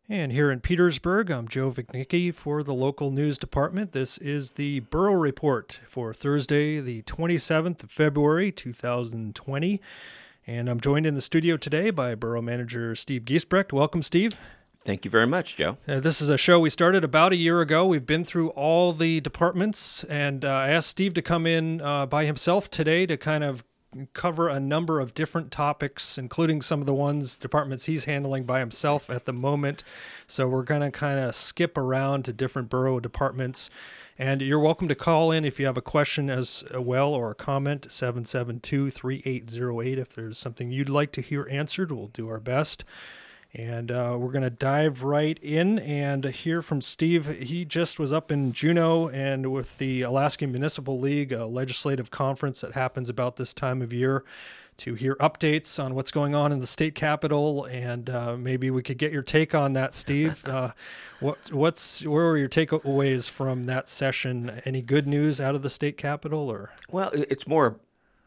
And here in Petersburg, I'm Joe Vignicki for the local news department. This is the Borough Report for Thursday, the 27th of February, 2020. And I'm joined in the studio today by Borough Manager Steve Giesbrecht. Welcome, Steve. Thank you very much, Joe. This is a show we started about a year ago. We've been through all the departments, and I asked Steve to come in by himself today to kind of cover a number of different topics, including some of the departments he's handling by himself at the moment. So we're going to kind of skip around to different borough departments. And you're welcome to call in if you have a question as well or a comment, 772-3808. If there's something you'd like to hear answered, we'll do our best. And we're going to dive right in and hear from Steve. He just was up in Juneau and with the Alaskan Municipal League, a legislative conference that happens about this time of year, to hear updates on what's going on in the state capitol. And maybe we could get your take on that, Steve. Where were your takeaways from that session? Any good news out of the state capitol? Or Well, it's more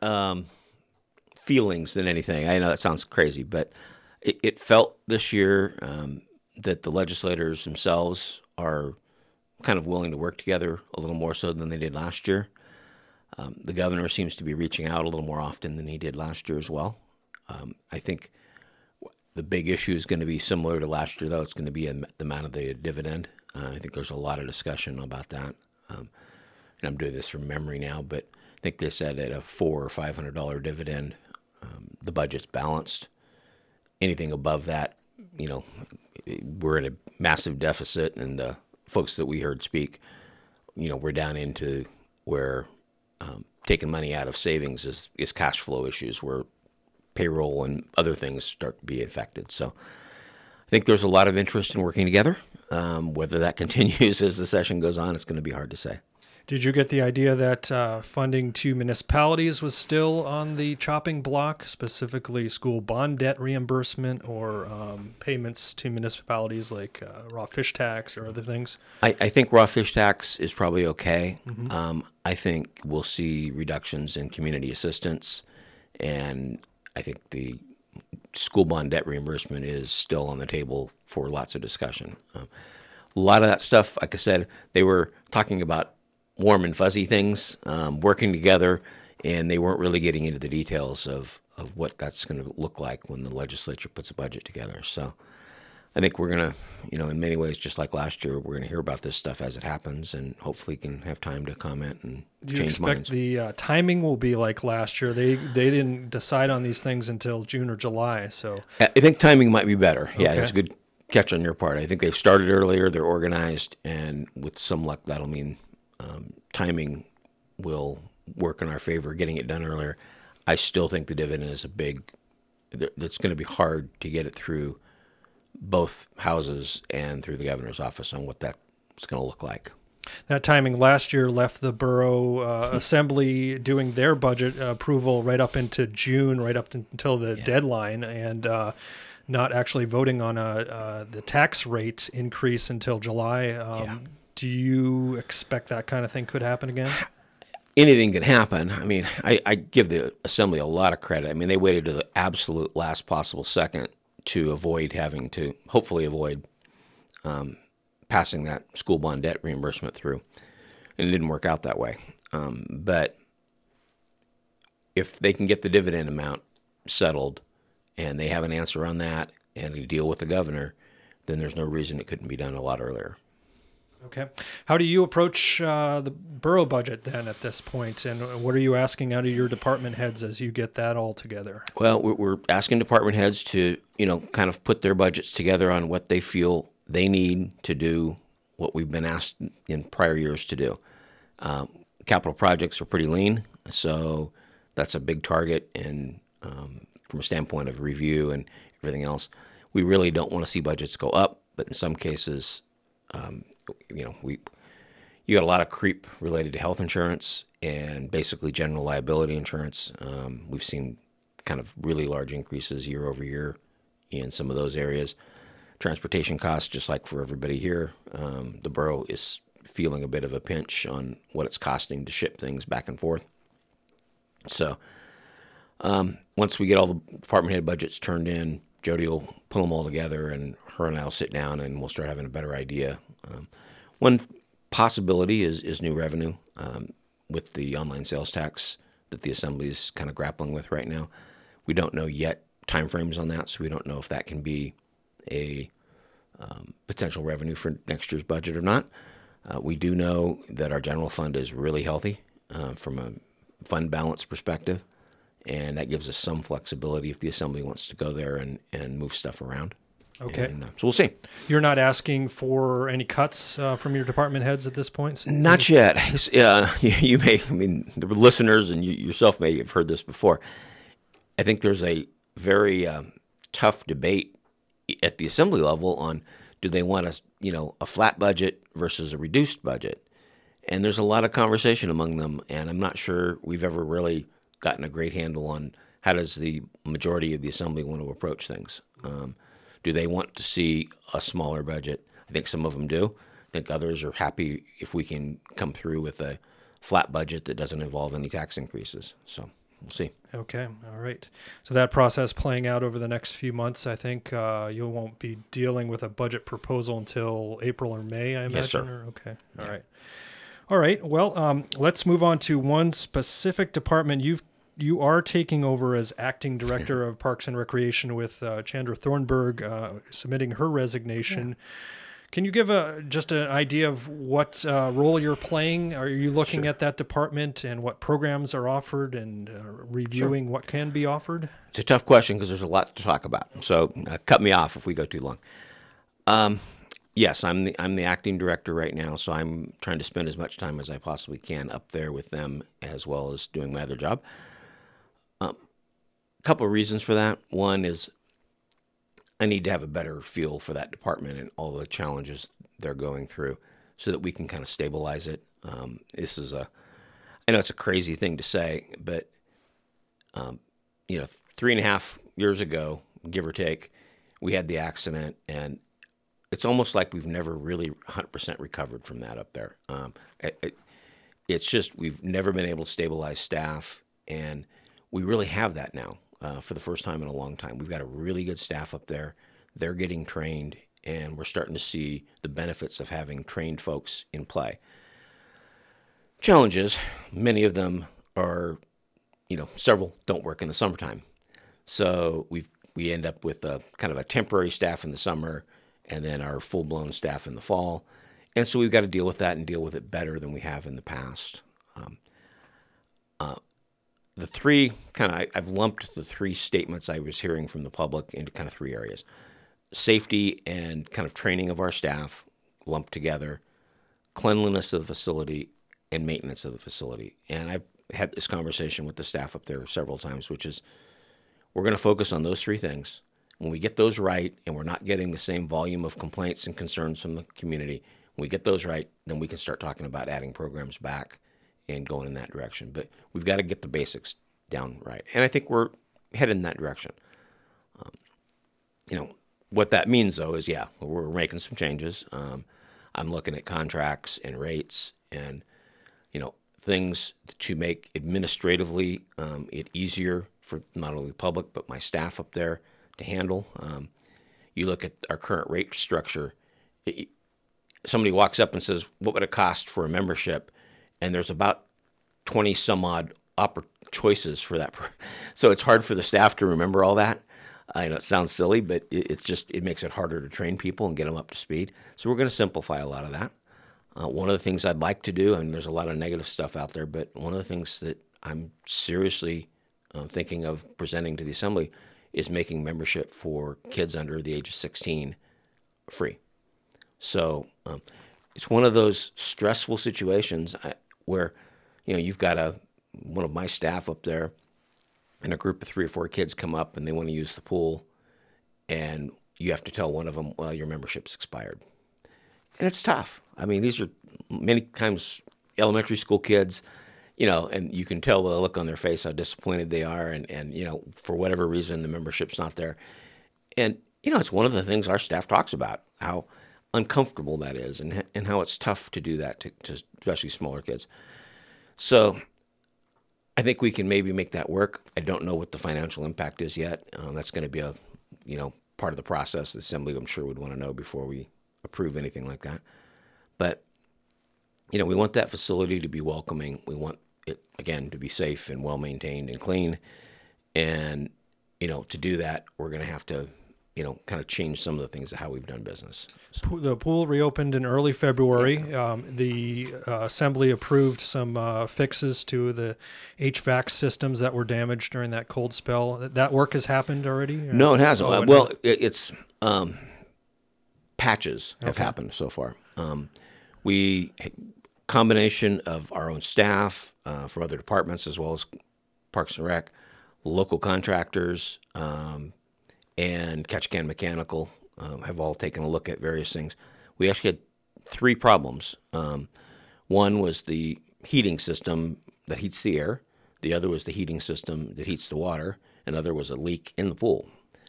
feelings than anything. I know that sounds crazy, but it felt this year that the legislators themselves are kind of willing to work together a little more so than they did last year. The governor seems to be reaching out a little more often than he did last year as well. I think the big issue is going to be similar to last year, though. It's going to be the amount of the dividend. I think there's a lot of discussion about that. And I'm doing this from memory now, but I think they said at a $400 or $500 dividend, the budget's balanced. Anything above that, we're in a massive deficit, and the folks that we heard speak, we're down into where taking money out of savings is cash flow issues, where payroll and other things start to be affected. So I think there's a lot of interest in working together. Whether that continues as the session goes on, it's going to be hard to say. did you get the idea that funding to municipalities was still on the chopping block, specifically school bond debt reimbursement or payments to municipalities like raw fish tax or other things? I think raw fish tax is probably okay. Mm-hmm. I think we'll see reductions in community assistance, and I think the school bond debt reimbursement is still on the table for lots of discussion. A lot of that stuff, like I said, they were talking about warm and fuzzy things, working together, and they weren't really getting into the details of what that's going to look like when the legislature puts a budget together. So I think we're going to, in many ways, just like last year, we're going to hear about this stuff as it happens, and hopefully can have time to comment and change minds. Do you expect the timing will be like last year? They didn't decide on these things until June or July. So I think timing might be better. Okay. Yeah, it's a good catch on your part. I think they've started earlier, they're organized, and with some luck, that'll mean timing will work in our favor, getting it done earlier. I still think the dividend is that's going to be hard to get it through both houses and through the governor's office on what that's going to look like. That timing last year left the borough assembly doing their budget approval right up into June, right up until the deadline, and not actually voting on the tax rate increase until July. Do you expect that kind of thing could happen again? Anything can happen. I mean, I give the assembly a lot of credit. I mean, they waited to the absolute last possible second to hopefully avoid passing that school bond debt reimbursement through. And it didn't work out that way. But if they can get the dividend amount settled and they have an answer on that and a deal with the governor, then there's no reason it couldn't be done a lot earlier. Okay. How do you approach the borough budget then at this point, and what are you asking out of your department heads as you get that all together? Well, we're asking department heads to, kind of put their budgets together on what they feel they need to do what we've been asked in prior years to do. Capital projects are pretty lean, so that's a big target, and from a standpoint of review and everything else, we really don't want to see budgets go up, but in some cases, you got a lot of creep related to health insurance and basically general liability insurance. We've seen kind of really large increases year over year in some of those areas. Transportation costs, just like for everybody here, the borough is feeling a bit of a pinch on what it's costing to ship things back and forth. So once we get all the department head budgets turned in, Jody will pull them all together, and her and I will sit down, and we'll start having a better idea. One possibility is new revenue with the online sales tax that the Assembly is kind of grappling with right now. We don't know yet timeframes on that, so we don't know if that can be a potential revenue for next year's budget or not. We do know that our general fund is really healthy from a fund balance perspective, and that gives us some flexibility if the Assembly wants to go there and move stuff around. Okay. And, so we'll see. You're not asking for any cuts from your department heads at this point? Not yet. You may, I mean, the listeners and you yourself may have heard this before. I think there's a very tough debate at the Assembly level on do they want a flat budget versus a reduced budget. And there's a lot of conversation among them, and I'm not sure we've ever really gotten a great handle on how does the majority of the Assembly want to approach things. Do they want to see a smaller budget? I think some of them do. I think others are happy if we can come through with a flat budget that doesn't involve any tax increases. So we'll see. Okay. All right. So that process playing out over the next few months, I think you won't be dealing with a budget proposal until April or May, I imagine? Yes, sir. Okay. All right. All right. Well, let's move on to one specific department you are taking over as acting director of Parks and Recreation with Chandra Thornburg submitting her resignation. Yeah. Can you give just an idea of what role you're playing? Are you looking at that department and what programs are offered and reviewing what can be offered? It's a tough question because there's a lot to talk about. So cut me off if we go too long. Yes, I'm the acting director right now, so I'm trying to spend as much time as I possibly can up there with them as well as doing my other job. A couple of reasons for that. One is I need to have a better feel for that department and all the challenges they're going through so that we can kind of stabilize it. I know it's a crazy thing to say, but 3.5 years ago, give or take, we had the accident, and it's almost like we've never really 100% recovered from that up there. It's just we've never been able to stabilize staff, and we really have that now for the first time in a long time. We've got a really good staff up there. They're getting trained, and we're starting to see the benefits of having trained folks in play. Challenges, many of them are, several don't work in the summertime. So we end up with a kind of a temporary staff in the summer and then our full-blown staff in the fall. And so we've got to deal with that and deal with it better than we have in the past. The three I've lumped the three statements I was hearing from the public into kind of three areas. Safety and kind of training of our staff lumped together, cleanliness of the facility, and maintenance of the facility. And I've had this conversation with the staff up there several times, which is we're going to focus on those three things. When we get those right and we're not getting the same volume of complaints and concerns from the community, when we get those right, then we can start talking about adding programs back and going in that direction. But we've got to get the basics down right. And I think we're headed in that direction. What that means, though, is, we're making some changes. I'm looking at contracts and rates and, things to make administratively it easier for not only the public but my staff up there to handle. You look at our current rate structure, somebody walks up and says, what would it cost for a membership? And there's about 20 some odd choices for that. So it's hard for the staff to remember all that. I know it sounds silly, but it makes it harder to train people and get them up to speed. So we're going to simplify a lot of that. One of the things I'd like to do, and there's a lot of negative stuff out there, but one of the things that I'm seriously thinking of presenting to the Assembly is making membership for kids under the age of 16 free. So it's one of those stressful situations where, you've got one of my staff up there and a group of 3 or 4 kids come up and they want to use the pool, and you have to tell one of them, well, your membership's expired. And it's tough. I mean, these are many times elementary school kids, and you can tell by the look on their face how disappointed they are, and for whatever reason, the membership's not there. And, it's one of the things our staff talks about, how uncomfortable that is and how it's tough to do that to especially smaller kids. So I think we can maybe make that work. I don't know what the financial impact is yet. That's going to be part of the process. The assembly, I'm sure, would want to know before we approve anything like that. But, we want that facility to be welcoming. We want it, again, to be safe and well-maintained and clean. And, to do that, we're going to have to, kind of change some of the things of how we've done business. The pool reopened in early February. The assembly approved some fixes to the HVAC systems that were damaged during that cold spell. That work has happened already? No, it hasn't. It's patches have happened so far. We combination of our own staff from other departments as well as Parks and Rec, local contractors, and Ketchikan Mechanical have all taken a look at various things. We actually had 3 problems. One was the heating system that heats the air. The other was the heating system that heats the water. Another was a leak in the pool.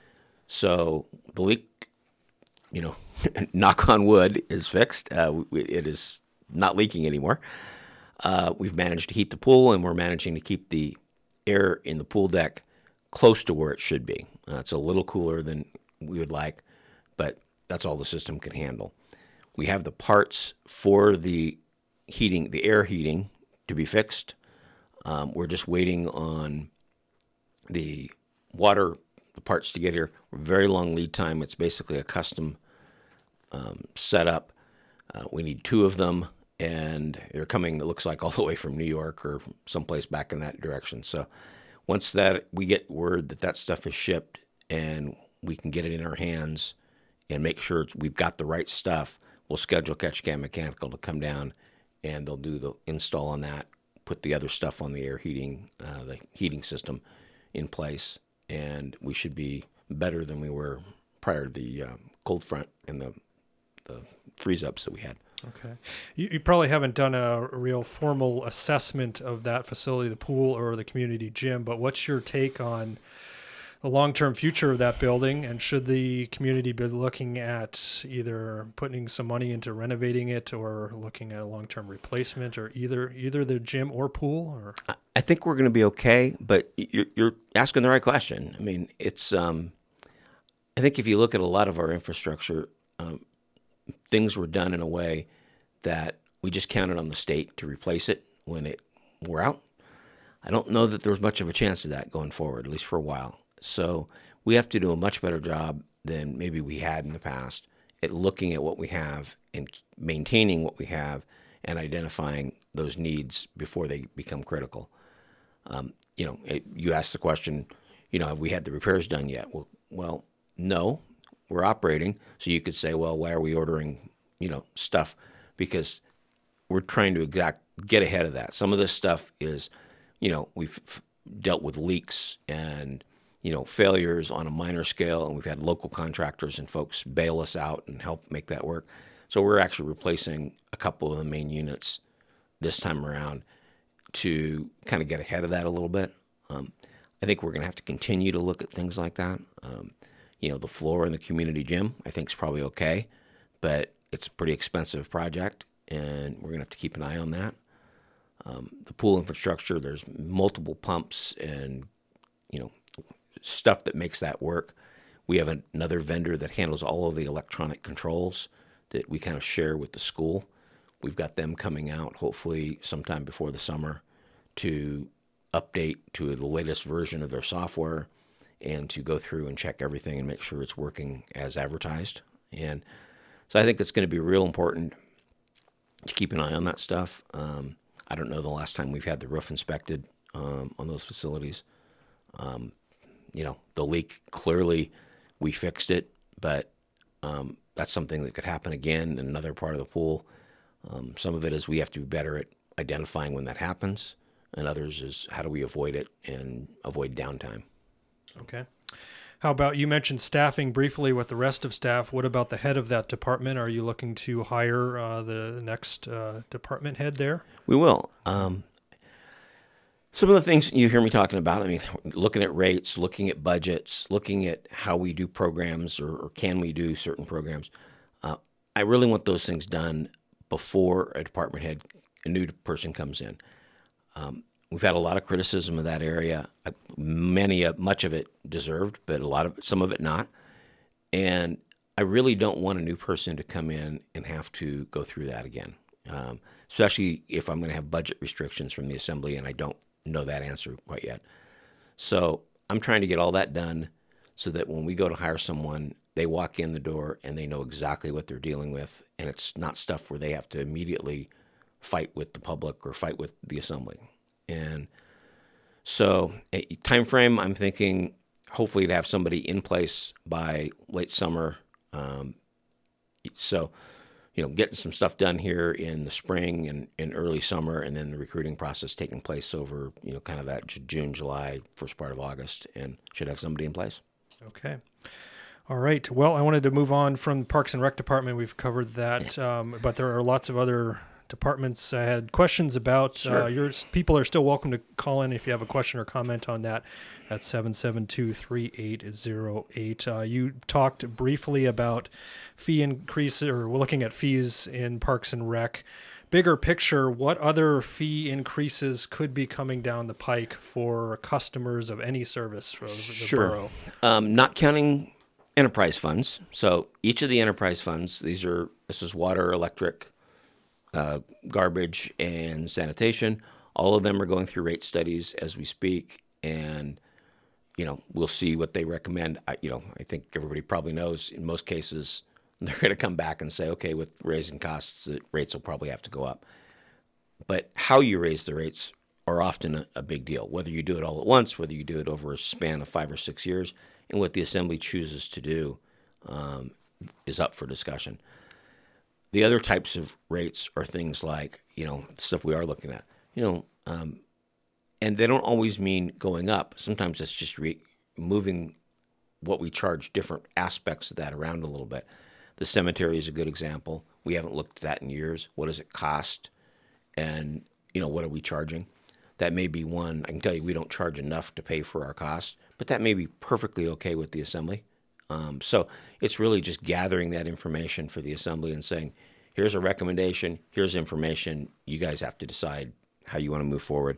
So the leak, knock on wood, is fixed. It is not leaking anymore. We've managed to heat the pool, and we're managing to keep the air in the pool deck close to where it should be. It's a little cooler than we would like, but that's all the system can handle. We have the parts for the heating, the air heating, to be fixed. We're just waiting on the water, the parts to get here. Very long lead time. It's basically a custom setup. We need 2 of them, and they're coming, it looks like, all the way from New York or someplace back in that direction. So once that we get word that stuff is shipped and we can get it in our hands and make sure we've got the right stuff, we'll schedule Ketchikan Mechanical to come down, and they'll do the install on that, put the other stuff on the air heating, the heating system in place, and we should be better than we were prior to the cold front and the freeze-ups that we had. Okay. You probably haven't done a real formal assessment of that facility, the pool or the community gym, but what's your take on the long-term future of that building, and should the community be looking at either putting some money into renovating it or looking at a long-term replacement, or either the gym or pool? Or I think we're going to be okay, but you're asking the right question. I mean, it's I think if you look at a lot of our infrastructure, things were done in a way that we just counted on the state to replace it when it wore out. I don't know that there's much of a chance of that going forward, at least for a while. So we have to do a much better job than maybe we had in the past at looking at what we have and maintaining what we have and identifying those needs before they become critical. You asked the question, have we had the repairs done yet? Well, no, we're operating. So you could say, well, why are we ordering, stuff? Because we're trying to get ahead of that. Some of this stuff is, we've dealt with leaks and, failures on a minor scale, and we've had local contractors and folks bail us out and help make that work. So we're actually replacing a couple of the main units this time around to kind of get ahead of that a little bit. I think we're going to have to continue to look at things like that. The floor in the community gym, I think, is probably okay, but it's a pretty expensive project, and we're going to have to keep an eye on that. The pool infrastructure, there's multiple pumps and, stuff that makes that work. We have another vendor that handles all of the electronic controls that we kind of share with the school. We've got them coming out hopefully sometime before the summer to update to the latest version of their software and to go through and check everything and make sure it's working as advertised. And so I think it's going to be real important to keep an eye on that stuff. I don't know the last time we've had the roof inspected on those facilities. The leak, clearly we fixed it, but that's something that could happen again in another part of the pool. Some of it is we have to be better at identifying when that happens, and others is how do we avoid it and avoid downtime. Okay. How about, you mentioned staffing briefly with the rest of staff. What about the head of that department? Are you looking to hire the next department head there? We will. Some of the things you hear me talking about, looking at rates, looking at budgets, looking at how we do programs or can we do certain programs. I really want those things done before a department head, a new person comes in. We've had a lot of criticism of that area. Much of it deserved, but some of it not. And I really don't want a new person to come in and have to go through that again, especially if I'm going to have budget restrictions from the assembly and I don't know that answer quite yet. So I'm trying to get all that done so that when we go to hire someone, they walk in the door and they know exactly what they're dealing with, and it's not stuff where they have to immediately fight with the public or fight with the assembly. And so a time frame, I'm thinking hopefully to have somebody in place by late summer. So, getting some stuff done here in the spring and in early summer, and then the recruiting process taking place over, kind of that June, July, first part of August, and should have somebody in place. Okay. All right. Well, I wanted to move on from Parks and Rec Department. We've covered that, but there are lots of other departments I had questions about. Sure. Your people are still welcome to call in if you have a question or comment on that at 772-3808. You talked briefly about fee increase, or we're looking at fees in Parks and Rec. Bigger picture, what other fee increases could be coming down the pike for customers of any service for the borough? Not counting enterprise funds. So each of the enterprise funds, this is water, electric, garbage, and sanitation. All of them are going through rate studies as we speak, and we'll see what they recommend. I think everybody probably knows in most cases they're going to come back and say, okay, with raising costs, the rates will probably have to go up. But how you raise the rates are often a big deal, whether you do it all at once, whether you do it over a span of 5 or 6 years, and what the assembly chooses to do is up for discussion. The other types of rates are things like, stuff we are looking at, and they don't always mean going up. Sometimes it's just moving what we charge, different aspects of that around a little bit. The cemetery is a good example. We haven't looked at that in years. What does it cost? And, what are we charging? That may be one. I can tell you we don't charge enough to pay for our costs, but that may be perfectly okay with the assembly. So it's really just gathering that information for the assembly and saying, here's a recommendation, here's information, you guys have to decide how you want to move forward.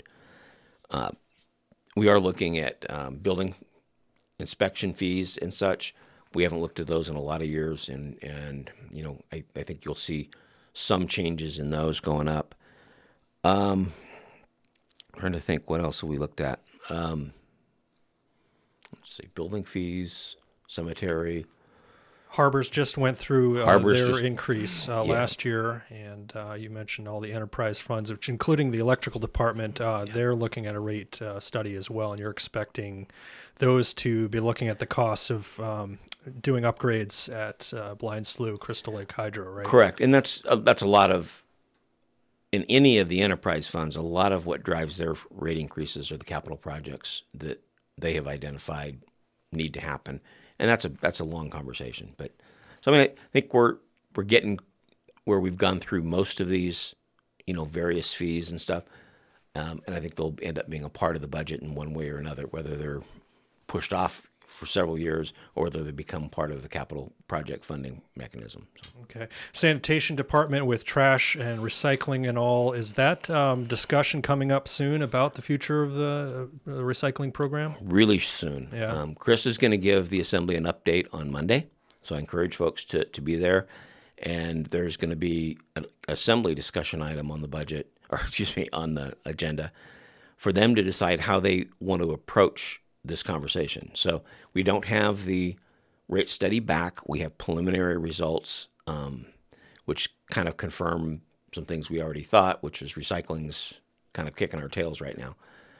We are looking at building inspection fees and such. We haven't looked at those in a lot of years, and I think you'll see some changes in those going up. I'm trying to think what else have we looked at. Let's see, building fees, cemetery. Harbors just went through their increase last year, and you mentioned all the enterprise funds, which including the electrical department, they're looking at a rate study as well, and you're expecting those to be looking at the costs of doing upgrades at Blind Slough, Crystal Lake Hydro, right? Correct, and that's a lot of, in any of the enterprise funds, a lot of what drives their rate increases are the capital projects that they have identified need to happen. And that's a long conversation, but so I think we're getting where we've gone through most of these, various fees and stuff, and I think they'll end up being a part of the budget in one way or another, whether they're pushed off for several years or whether they become part of the capital project funding mechanism. So. Okay, sanitation department with trash and recycling and all, is that discussion coming up soon about the future of the recycling program? Really soon. Yeah. Chris is going to give the assembly an update on Monday, so I encourage folks to be there. And there's going to be an assembly discussion item on the budget, on the agenda, for them to decide how they want to approach this conversation. So we don't have the rate study back. We have preliminary results, which kind of confirm some things we already thought, which is recycling's kind of kicking our tails right now.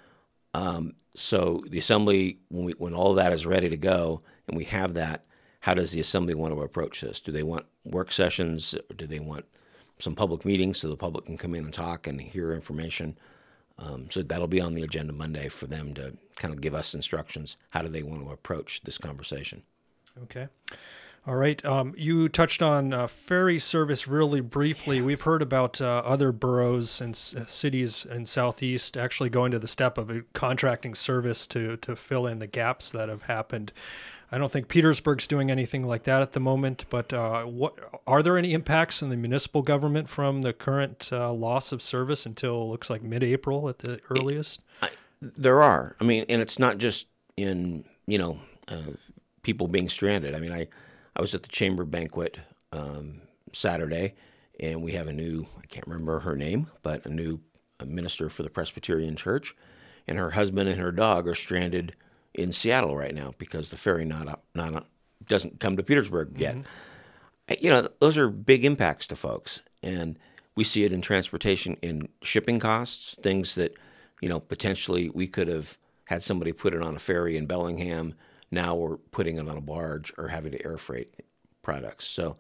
So the assembly, when all of that is ready to go and we have that, how does the assembly want to approach this? Do they want work sessions? Or do they want some public meetings so the public can come in and talk and hear information? So that'll be on the agenda Monday for them to kind of give us instructions. How do they want to approach this conversation? Okay. All right. You touched on ferry service really briefly. We've heard about other boroughs and cities in Southeast actually going to the step of contracting service to fill in the gaps that have happened. I don't think Petersburg's doing anything like that at the moment, but what are there any impacts in the municipal government from the current loss of service until looks like mid-April at the earliest? There are. I mean, and it's not just in, people being stranded. I mean, I was at the chamber banquet Saturday, and we have a new, I can't remember her name, but a new minister for the Presbyterian Church, and her husband and her dog are stranded in Seattle right now because the ferry doesn't come to Petersburg yet. Those are big impacts to folks, and we see it in transportation, in shipping costs, things that, potentially we could have had somebody put it on a ferry in Bellingham. Now we're putting it on a barge or having to air freight products. So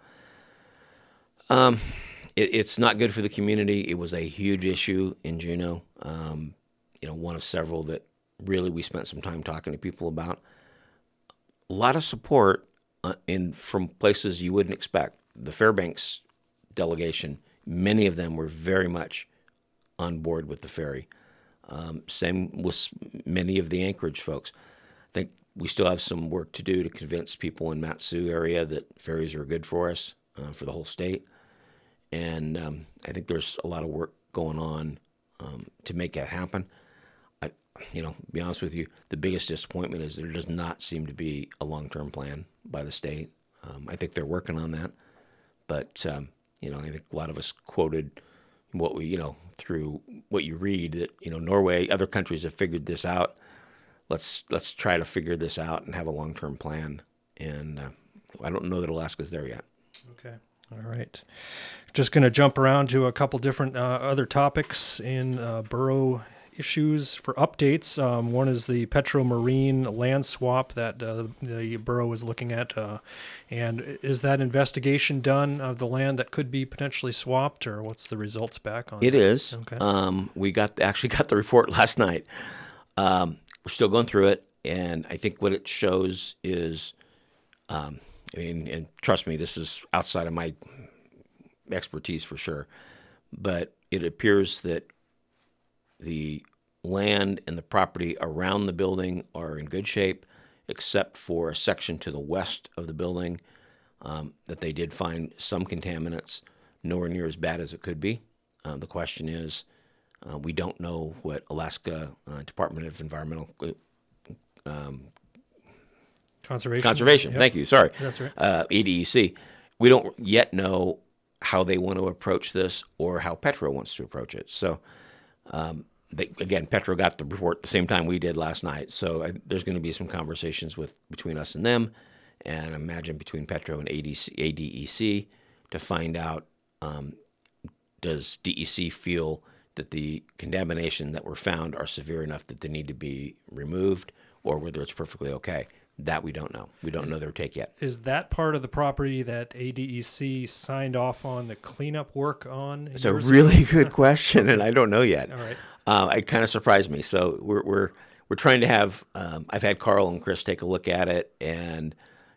it's not good for the community. It was a huge issue in Juneau, one of several that really we spent some time talking to people about. A lot of support from places you wouldn't expect. The Fairbanks delegation, many of them were very much on board with the ferry. Same with many of the Anchorage folks. I think we still have some work to do to convince people in Mat-Su area that ferries are good for us, for the whole state. And I think there's a lot of work going on to make that happen. To be honest with you, the biggest disappointment is there does not seem to be a long-term plan by the state. I think they're working on that, but I think a lot of us quoted what we, through what you read that Norway, other countries have figured this out. Let's try to figure this out and have a long-term plan. And I don't know that Alaska's there yet. Okay. All right. Just going to jump around to a couple different other topics in borough issues for updates. One is the Petro Marine land swap that the borough is looking at. And is that investigation done of the land that could be potentially swapped, or what's the results back on it? It is. Okay. We actually got the report last night. We're still going through it, and I think what it shows is, and trust me, this is outside of my expertise for sure, but it appears that the land and the property around the building are in good shape, except for a section to the west of the building that they did find some contaminants, nowhere near as bad as it could be. The question is, we don't know what Alaska Department of Environmental Conservation. Yep. Thank you. Sorry. That's right. EDEC. We don't yet know how they want to approach this or how Petro wants to approach it. So, Petro got the report the same time we did last night. So there's going to be some conversations between us and them, and I imagine between Petro and ADEC to find out, does DEC feel that the contamination that were found are severe enough that they need to be removed, or whether it's perfectly okay. That we don't know. We don't know their take yet. Is that part of the property that ADEC signed off on the cleanup work on? It's a really good question, and I don't know yet. All right. It kind of surprised me. So we're trying to have. I've had Carl and Chris take a look at it, and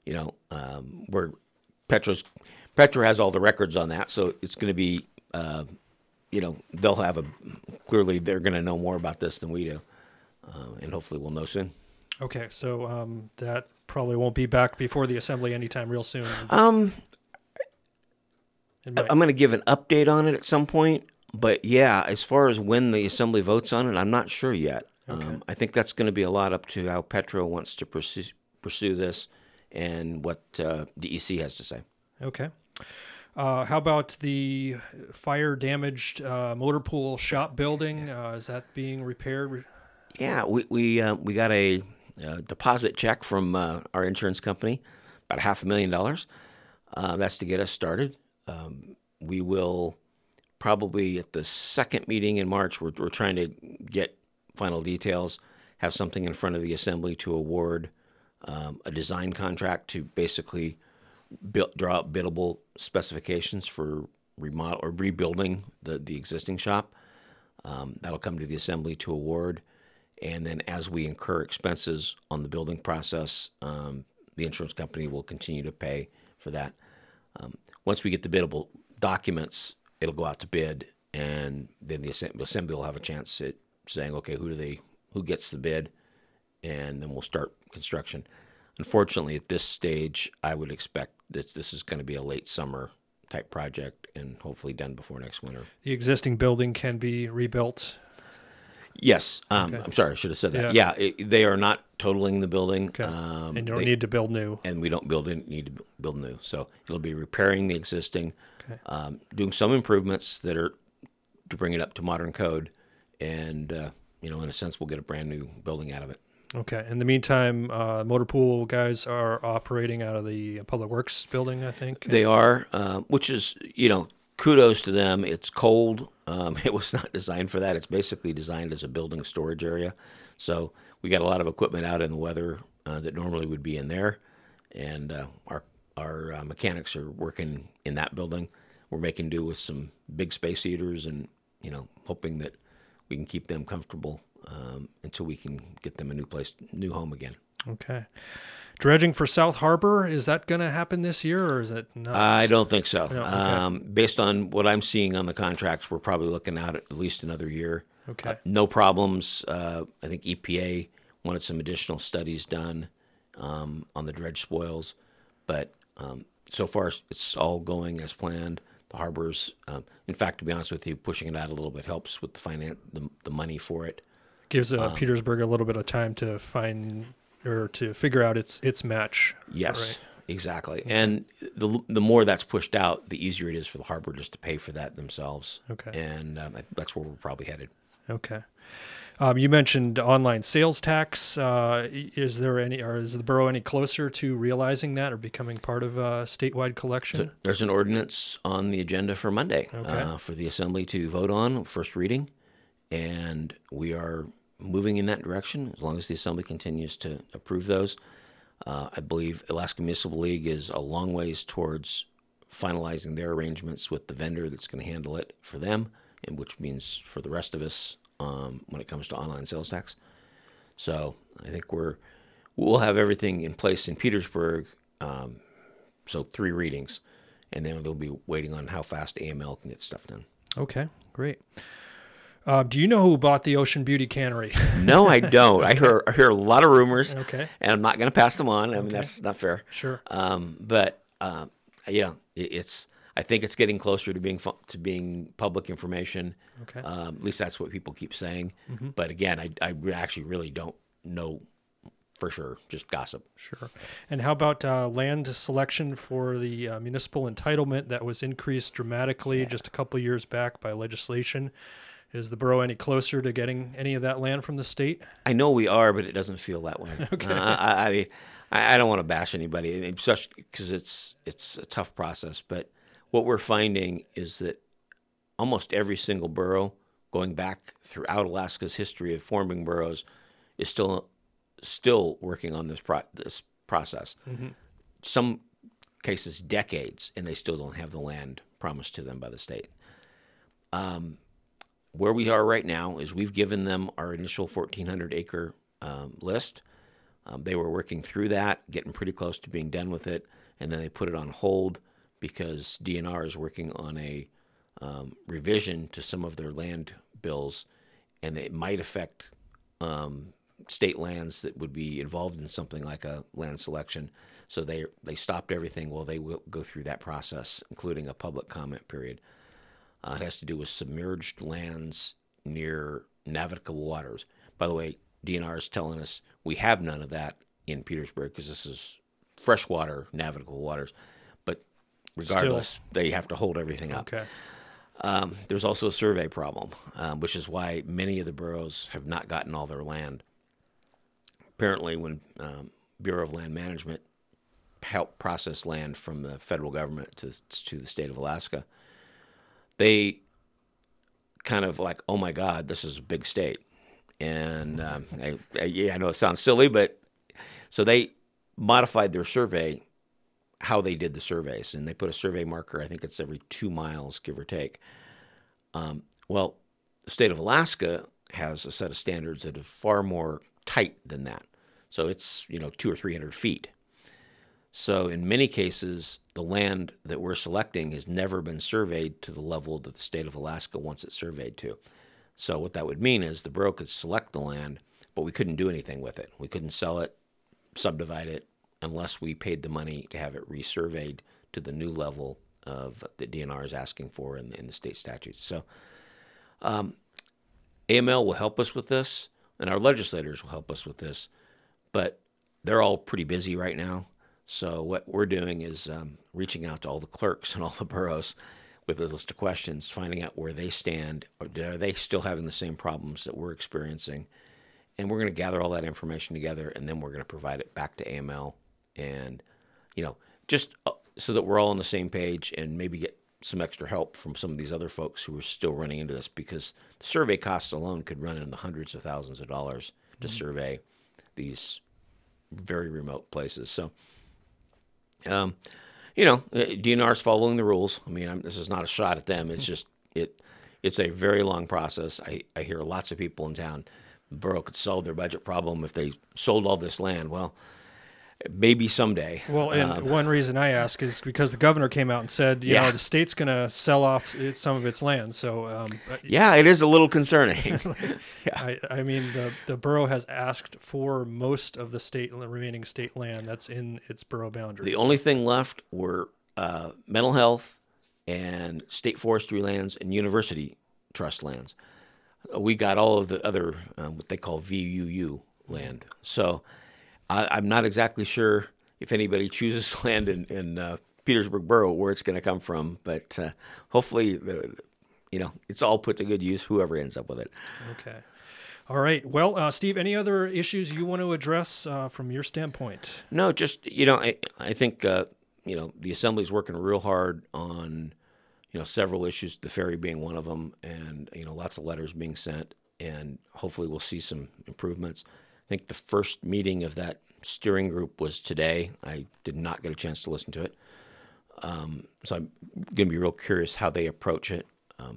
Petro has all the records on that, so it's going to be. They'll have clearly they're going to know more about this than we do, and hopefully we'll know soon. Okay, so that probably won't be back before the assembly anytime real soon. I'm going to give an update on it at some point, but yeah, as far as when the assembly votes on it, I'm not sure yet. Okay. I think that's going to be a lot up to how Petro wants to pursue this and what DEC has to say. Okay. How about the fire-damaged motor pool shop building? Is that being repaired? Yeah, we got a deposit check from our insurance company, about $500,000. That's to get us started. We will probably at the second meeting in March, we're trying to get final details, have something in front of the assembly to award a design contract to basically draw up biddable specifications for remodel or rebuilding the existing shop. That'll come to the assembly to award. And then as we incur expenses on the building process, the insurance company will continue to pay for that. Once we get the biddable documents, it'll go out to bid, and then the assembly will have a chance at saying, okay, who gets the bid, and then we'll start construction. Unfortunately, at this stage, I would expect that this is going to be a late summer type project and hopefully done before next winter. The existing building can be rebuilt. Yes. Okay. I'm sorry, I should have said that. Yeah. Yeah, they are not totaling the building. Okay. And you don't need to build new. And we don't need to build new. So it'll be repairing the existing, Okay. doing some improvements that are to bring it up to modern code, and in a sense, we'll get a brand new building out of it. Okay. In the meantime, motor pool guys are operating out of the Public Works building, I think. They are, which is, kudos to them. It's cold. It was not designed for that. It's basically designed as a building storage area. So we got a lot of equipment out in the weather that normally would be in there, and our mechanics are working in that building. We're making do with some big space heaters, and hoping that we can keep them comfortable until we can get them a new home again. Okay. Dredging for South Harbor, is that going to happen this year, or is it not? I don't think so. No, okay. Based on what I'm seeing on the contracts, we're probably looking at least another year. Okay. No problems. I think EPA wanted some additional studies done on the dredge spoils, but so far it's all going as planned. The harbor's, in fact, to be honest with you, pushing it out a little bit helps with the money for it. Gives Petersburg a little bit of time to find or to figure out its match. Yes, right? exactly. And the more that's pushed out, the easier it is for the harbor just to pay for that themselves. Okay. And that's where we're probably headed. Okay. You mentioned online sales tax. Is the borough any closer to realizing that or becoming part of a statewide collection? There's an ordinance on the agenda for Monday for the Assembly to vote on, first reading. And we are moving in that direction as long as the Assembly continues to approve those. I believe Alaska Municipal League is a long ways towards finalizing their arrangements with the vendor that's going to handle it for them, and which means for the rest of us when it comes to online sales tax. So I think we'll have everything in place in Petersburg, so 3 readings, and then they'll be waiting on how fast AML can get stuff done. Okay, great. Do you know who bought the Ocean Beauty Cannery? No, I don't. I hear a lot of rumors, Okay. and I'm not going to pass them on. I mean, that's not fair. Sure. But it's. I think it's getting closer to being public information. Okay. At least that's what people keep saying. Mm-hmm. But again, I actually really don't know for sure. Just gossip. Sure. And how about land selection for the municipal entitlement that was increased dramatically just a couple of years back by legislation? Is the borough any closer to getting any of that land from the state? I know we are, but it doesn't feel that way. Okay. I mean, I don't want to bash anybody, especially because it's a tough process. But what we're finding is that almost every single borough, going back throughout Alaska's history of forming boroughs, is still working on this process. Mm-hmm. Some cases decades, and they still don't have the land promised to them by the state. Where we are right now is we've given them our initial 1,400 acre list. They were working through that, getting pretty close to being done with it, and then they put it on hold because DNR is working on a revision to some of their land bills, and it might affect state lands that would be involved in something like a land selection. So they stopped everything while they will go through that process, including a public comment period. It has to do with submerged lands near navigable waters. By the way, DNR is telling us we have none of that in Petersburg because this is freshwater navigable waters. But regardless, they have to hold everything up. Okay. There's also a survey problem, which is why many of the boroughs have not gotten all their land. Apparently, when Bureau of Land Management helped process land from the federal government to the state of Alaska, they kind of like, oh my God, this is a big state. And I know it sounds silly, but so they modified their survey, how they did the surveys, and they put a survey marker, I think it's every 2 miles, give or take. Well, the state of Alaska has a set of standards that are far more tight than that. So it's, 200 or 300 feet. So in many cases, the land that we're selecting has never been surveyed to the level that the state of Alaska wants it surveyed to. So what that would mean is the borough could select the land, but we couldn't do anything with it. We couldn't sell it, subdivide it, unless we paid the money to have it resurveyed to the new level of that DNR is asking for in the state statutes. So AML will help us with this, and our legislators will help us with this, but they're all pretty busy right now. So what we're doing is reaching out to all the clerks and all the boroughs with a list of questions, finding out where they stand. Are they still having the same problems that we're experiencing? And we're going to gather all that information together, and then we're going to provide it back to AML, and just so that we're all on the same page, and maybe get some extra help from some of these other folks who are still running into this, because the survey costs alone could run in the hundreds of thousands of dollars to survey these very remote places. So, DNR is following the rules. I mean, this is not a shot at them. It's just it's a very long process. I hear lots of people in town. The borough could solve their budget problem if they sold all this land. Well, maybe someday. Well, and one reason I ask is because the governor came out and said, the state's going to sell off some of its land. So, it is a little concerning. I mean, the borough has asked for most of the remaining state land that's in its borough boundaries. The only thing left were mental health and state forestry lands and university trust lands. We got all of the other, what they call VUU land. So I'm not exactly sure if anybody chooses land in Petersburg Borough where it's going to come from, but hopefully, it's all put to good use, whoever ends up with it. Okay. All right. Well, Steve, any other issues you want to address from your standpoint? No, just, I think, the Assembly's working real hard on several issues, the ferry being one of them, and lots of letters being sent, and hopefully we'll see some improvements. I think the first meeting of that steering group was today. I did not get a chance to listen to it, so I'm going to be real curious how they approach it.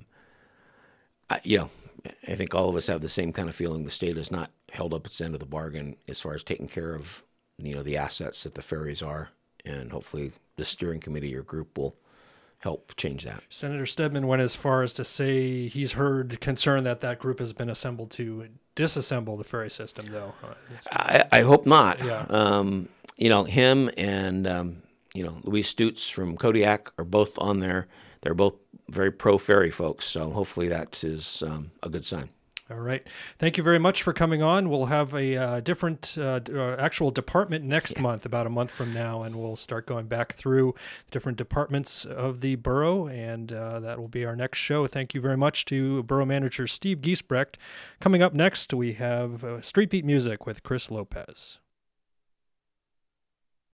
I think all of us have the same kind of feeling. The state has not held up its end of the bargain as far as taking care of the assets that the ferries are, and hopefully the steering committee or group will help change that. Senator Stedman went as far as to say he's heard concern that group has been assembled to disassemble the ferry system, though. I hope not. Yeah. Him and Louise Stutz from Kodiak are both on there. They're both very pro-ferry folks, so hopefully that is a good sign. All right. Thank you very much for coming on. We'll have a different actual department next month, about a month from now, and we'll start going back through different departments of the borough, and that will be our next show. Thank you very much to Borough Manager Steve Giesbrecht. Coming up next, we have Street Beat Music with Chris Lopez.